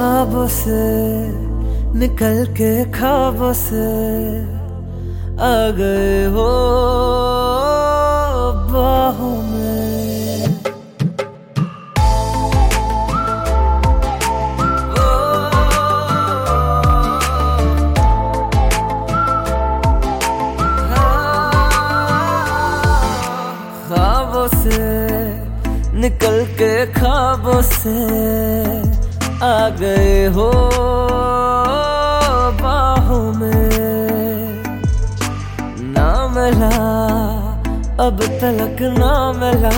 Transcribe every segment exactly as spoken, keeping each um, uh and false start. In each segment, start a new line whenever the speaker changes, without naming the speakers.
ख्वाबों से निकल के ख्वाबों से आ गए हो बाहों में। ख्वाबों से निकल के ख्वाबों से आ गए हो बाहों में। ना मिला अब तलक ना मिला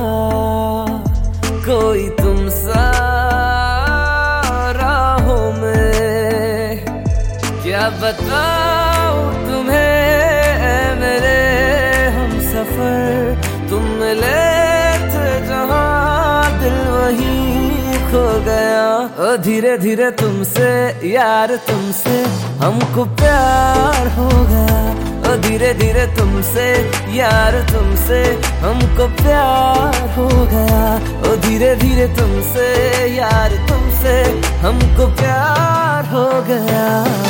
कोई तुम सा राहों में। क्या बताऊं तुम्हें ऐ मेरे हम सफर, तुम मिले थे जहां दिल वहीं खो गया। ओ धीरे धीरे तुमसे यार तुमसे हमको प्यार हो गया। ओ धीरे धीरे तुमसे यार तुमसे हमको प्यार हो गया। ओ धीरे धीरे तुमसे यार तुमसे हमको प्यार हो गया।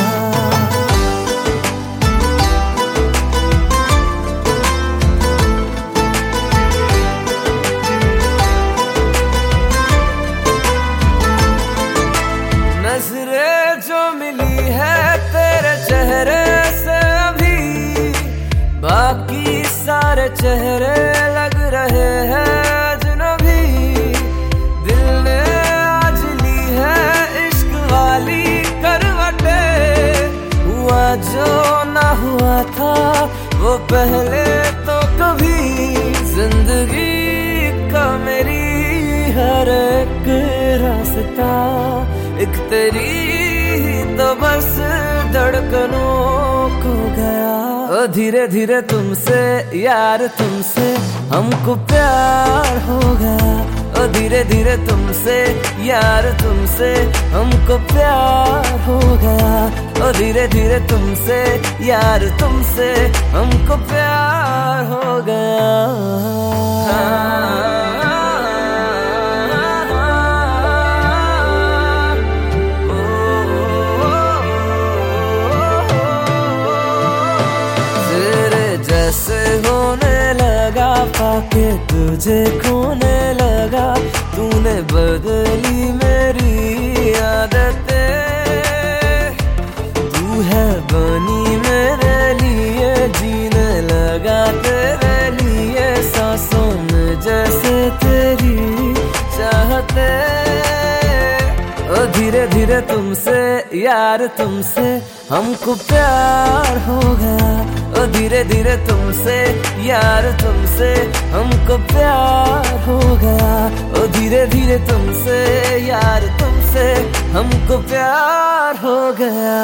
नजरें जो मिली है तेरे चेहरे से अभी, बाकी सारे चेहरे लग रहे हैं अजनबी। दिल ने आज ली है इश्क वाली करवटे, हुआ जो ना हुआ था वो पहले तो कभी। जिंदगी का मेरी हर एक रास्ता एक तेरी ही तो बस धड़कनों को गया। ओ धीरे धीरे तुमसे यार तुमसे हमको प्यार हो गया। ओ धीरे धीरे तुमसे यार तुमसे हमको प्यार हो गया। ओ धीरे धीरे तुमसे यार तुमसे हमको प्यार हो गया। जैसे होने लगा पाके तुझे खोने लगा, तूने बदली मेरी आदतें। तू है बनी मेरे लिए, जीने लगा तेरे लिए सांसों में जैसे तेरी चाहते। ओ धीरे धीरे तुमसे यार तुमसे हमको प्यार हो गया। ओ धीरे धीरे तुमसे यार तुमसे हमको प्यार हो गया। ओ धीरे धीरे तुमसे यार तुमसे हमको प्यार हो गया।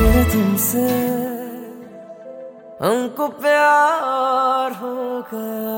तुमसे हमको प्यार हो गया।